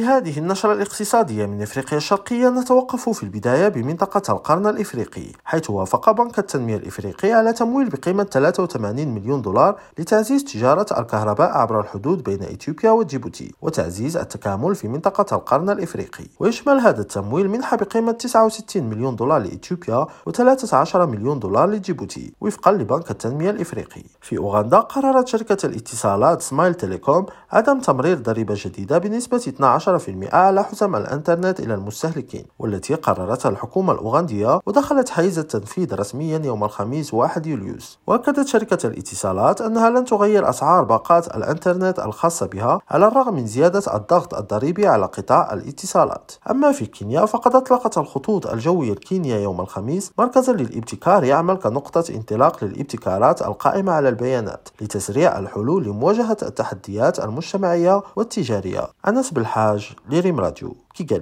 في هذه النشرة الاقتصادية من إفريقيا الشرقية نتوقف في البداية بمنطقة القرن الإفريقي، حيث وافق بنك التنمية الإفريقي على تمويل بقيمة 83 مليون دولار لتعزيز تجارة الكهرباء عبر الحدود بين إثيوبيا وجيبوتي وتعزيز التكامل في منطقة القرن الإفريقي. ويشمل هذا التمويل منحة بقيمة 69 مليون دولار لإثيوبيا و13 مليون دولار لجيبوتي وفقا لبنك التنمية الإفريقي. في أوغندا قررت شركة الاتصالات سمايل تيليكوم عدم تمرير ضريبة جديدة بنسبة 12% على حزم الإنترنت إلى المستهلكين، والتي قررتها الحكومة الأوغندية ودخلت حيز التنفيذ رسميا يوم الخميس 1 يوليوز. وأكدت شركة الاتصالات أنها لن تغير أسعار باقات الإنترنت الخاصة بها على الرغم من زيادة الضغط الضريبي على قطاع الاتصالات. أما في كينيا فقد أطلقت الخطوط الجوية الكينيا يوم الخميس مركزا للابتكار يعمل كنقطة انطلاق للابتكارات القائمة على البيانات لتسريع الحلول لمواجهة التحديات المجتمعية والتجارية. أنس بالحاج لريم راديو كيغالي.